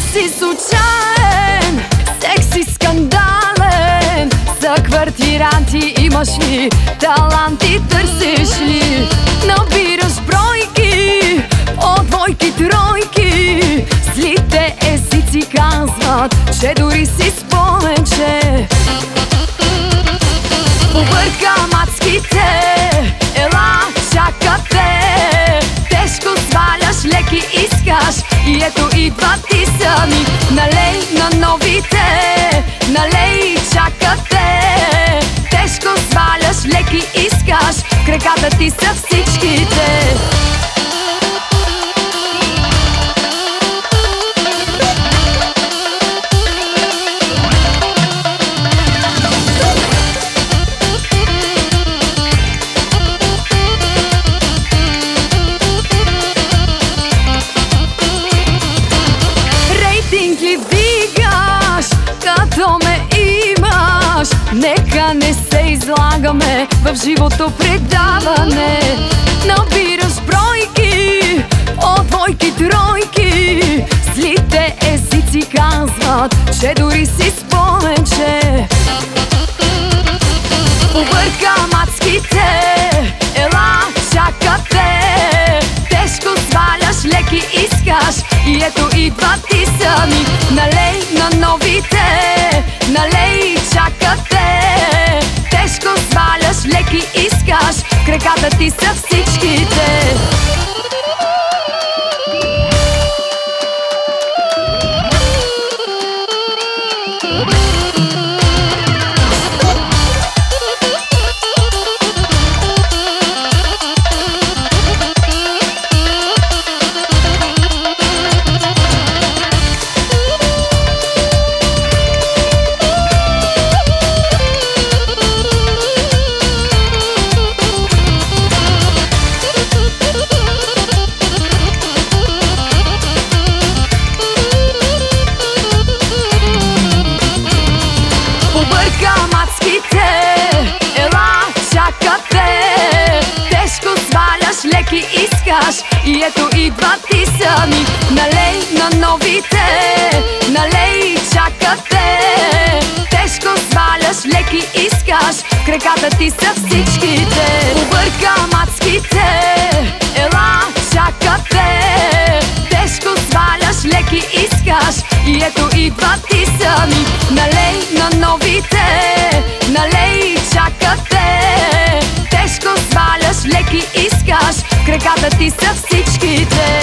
си случайен, секси скандален, за квартиранти имаш ли таланти, търсиш ли? Набираш бройки, по двойки, тройки, злите езици казват, че дори си споменче. Побърка мацките, ела чакате, тежко сваляш, леки искаш и ето идват и сами. Налей на новите, налей чакате, тежко сваляш, леки искаш, в краката ти са всичките. Като ме имаш, нека не се излагаме в живото предаване. Набираш бройки, по двойки, тройки, злите езици казват, че дори си споменче. Побърка мацките, ела чакате, тежко сваляш, леки искаш и ето идват и сами. Налей на новите, налей чакате, тежко сваляш, леки искаш, в краката ти са всичките. Леки искаш и ето идват и сами. Налей на новите, налей чакате, тежко сваляш, леки искаш, в краката ти са всичките. Побърка мацките, ела чакате, тежко сваляш, леки искаш и ето идват и сами. Налей на новите, налей чакате, тежко сваляш, леки искаш, в краката ти са всичките.